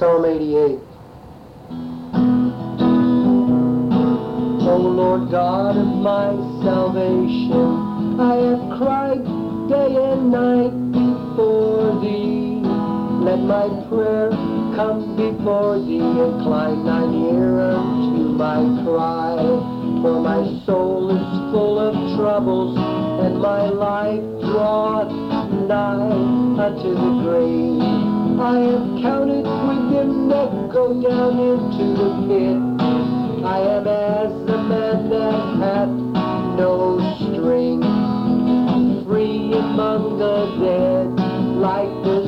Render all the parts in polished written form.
Psalm 88. O Lord God of my salvation, I have cried day and night before Thee. Let my prayer come before Thee, incline Thine ear unto my cry. For my soul is full of troubles, and my life draweth nigh unto the grave. I am counted with them that go down into the pit. I am as a man that hath no strength, free among the dead, like the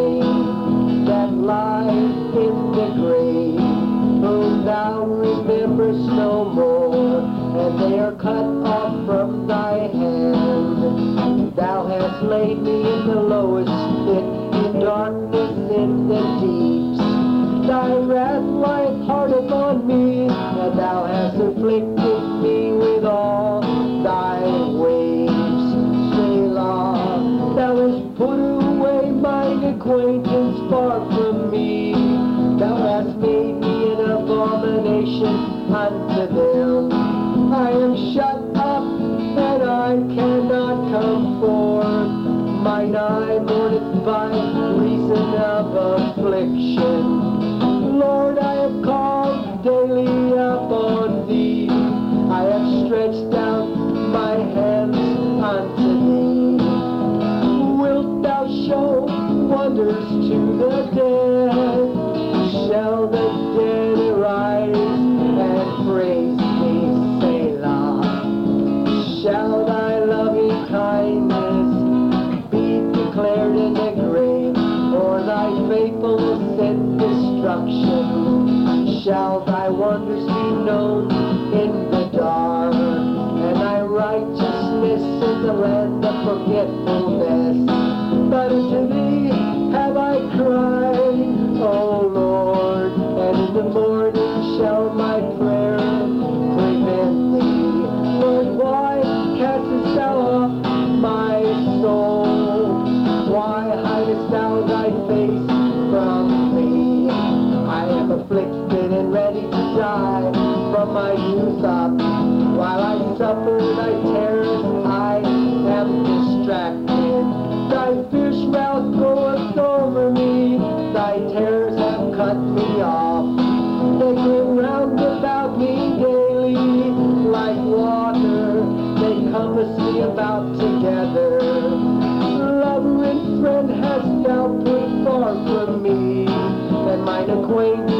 slain that lie in the grave, whom Thou rememberest no more, and they are cut off from Thy hand. Thou hast laid me in the lowest pit, in darkness in the deeps. Thy wrath lieth hard upon me, and Thou hast afflicted me with all Thy waves. Selah. Thou hast put away mine acquaintance far from me. Thou hast made me an abomination unto them. I am shut up, and I cannot come forth. Mine eye mourneth by reason of affliction. Lord, I have called daily upon Thee. I have stretched out my hands unto Thee. Wilt Thou show wonders to the dead? Shall the dead arise and praise Thee, Selah? Shall Thy loving kindness be declared in the grave, or Thy faithfulness in destruction? Shall Thy wonders be known in the dark, and Thy righteousness in the land of forgetfulness? But unto Thee have I cried, O Lord, and in the morning shall my prayer prevent Thee. Lord, why castest Thou off my soul? Why hidest Thou Thy face from me? I am afflicted and ready to die from my youth up. While I suffer Thy terrors, I am distracted. Thy fierce wrath goeth over me. Thy terrors have cut me off. They come round about me daily like water. They compass me about together. Lover and friend hast Thou put far from me, and mine acquaintance